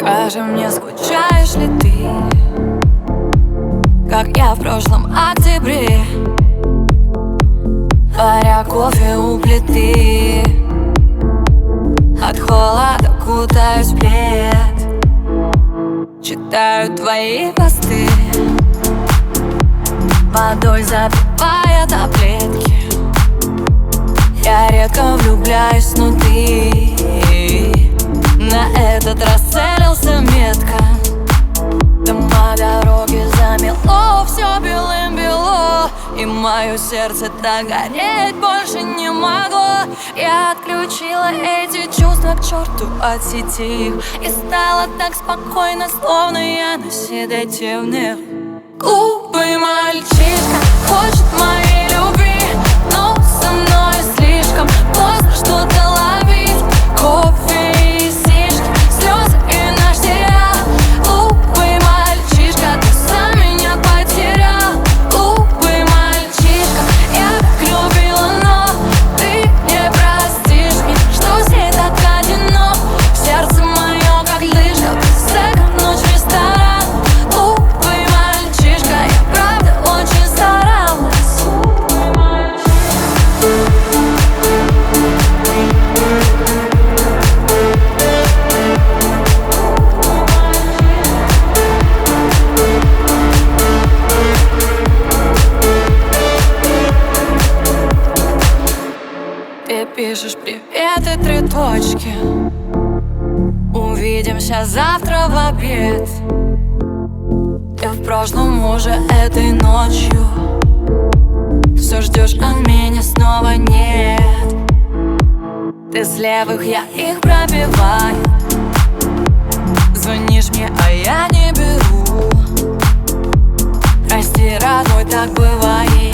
Скажи мне, скучаешь ли ты, как я в прошлом октябре, варя кофе у плиты, от холода кутаюсь в плед, читаю твои посты, водой запивая таблетки. Я редко влюбляюсь, но ты на этот раз целился метко. Дома, дороги замело, все белым-бело, и мое сердце так гореть больше не могло. Я отключила эти чувства к черту от сети, и стало так спокойно, словно я на седативных. Глупый мальчишка хочет моей любви, но со мной слишком поздно что-то ловить. Кофе и сишки, слезы и наш сериал. Глупый мальчишка, ты сам меня потерял. Глупый мальчишка, я так любила, но ты не простишь мне, что здесь так одинок. Сердце мое как лыжа, секом ночь в ресторан. Глупый мальчишка, я правда очень старалась. Ты пишешь привет и 3 точки. Увидимся завтра в обед. Ты в прошлом уже этой ночью. Все ждешь, а меня снова нет. Ты с левых, я их пробиваю. Звонишь мне, а я не беру. Прости, родной, так бывает.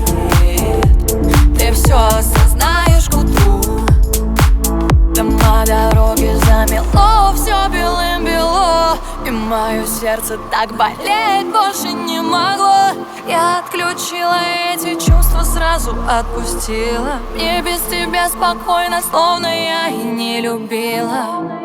Ты все осознаешь к утру. Дома, дороги замело, все белым-бело, и мое сердце так болеть больше не могло. Я отключила эти чувства, сразу отпустила. Мне без тебя спокойно, словно я и не любила.